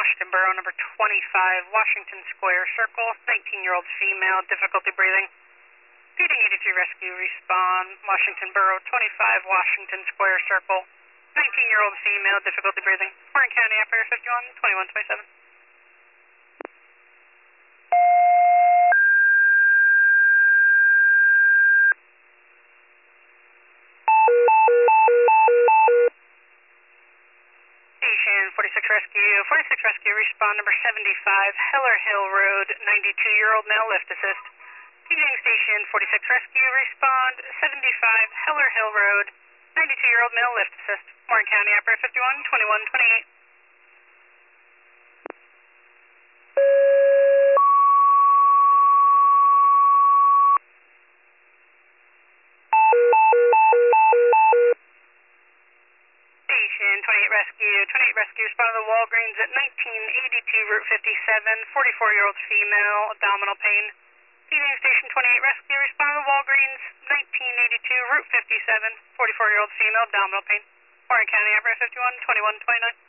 Washington Borough, number 25, Washington Square Circle, 19-year-old female, difficulty breathing. Feeding 83 rescue, respond. Washington Borough, 25, Washington Square Circle, 19-year-old female, difficulty breathing. Warren County, operator 51, 2127. Station 46 Rescue, respond number 75, Heller Hill Road, 92-year-old male, lift assist. Feeding Station 46 Rescue, respond 75, Heller Hill Road, 92-year-old male, lift assist. Warren County, operator 51, 2128. Station 28 Rescue, respond to the Walgreens at 1982 Route 57, 44-year-old female, abdominal pain. Feeding Station 28 Rescue, respond to the Walgreens, 1982 Route 57, 44-year-old female, abdominal pain. Warren County, operator 51, 2129.